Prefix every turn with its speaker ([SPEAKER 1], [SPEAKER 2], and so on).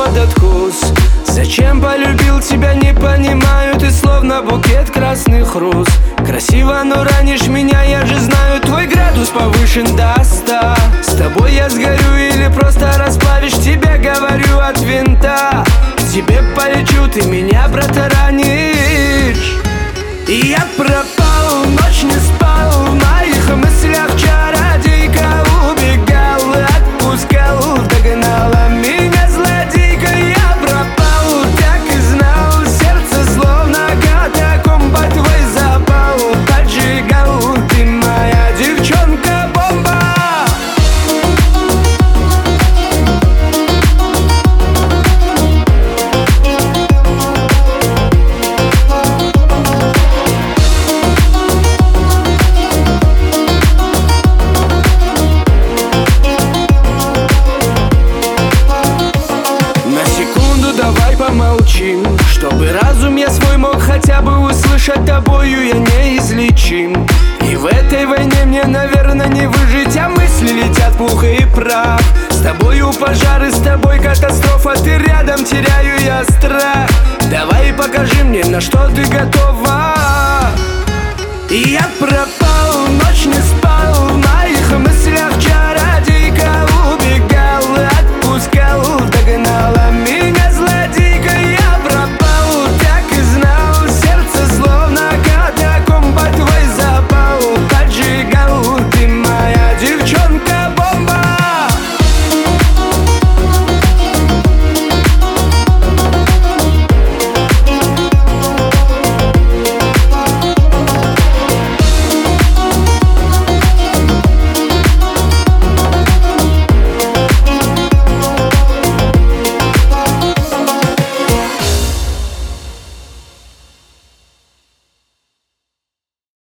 [SPEAKER 1] этот вкус? Зачем полюбил тебя, не понимаю. Ты словно букет красных роз. Красиво, но ранишь меня, я же знаю. Твой градус повышен до 100. С тобой я сгорю или просто расплавишь. Тебе говорю от винта. К тебе полечу, ты меня протаранишь. И я пропал, ночь не спал. В моих мыслях чародейка. Убегал, отпускал, догнала меня злодейка. Я пропал, так и знал. Сердце словно катакомба. Твой запал поджигал. Ты моя девчонка-бомба. Давай помолчим, чтобы разум я свой мог хотя бы услышать. Тобою я неизлечим. И в этой войне мне, наверное, не выжить. А мысли летят пух и прах. С тобою пожары, с тобой катастрофа. Ты рядом, теряю я страх. Давай покажи мне, на что ты готова. И я пропал, ночь не спала.